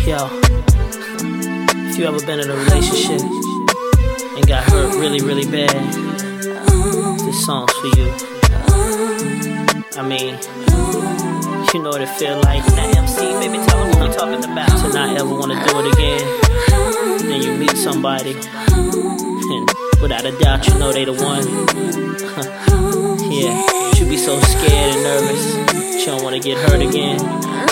Yo, if you ever been in a relationship and got hurt really, really bad, this song's for you. I mean, you know what it feel like. That MC, baby, tell them what I'm talking about. To not ever want to do it again. Then you meet somebody, and without a doubt, you know they the one. Yeah, you be so scared and nervous, you don't want to get hurt again.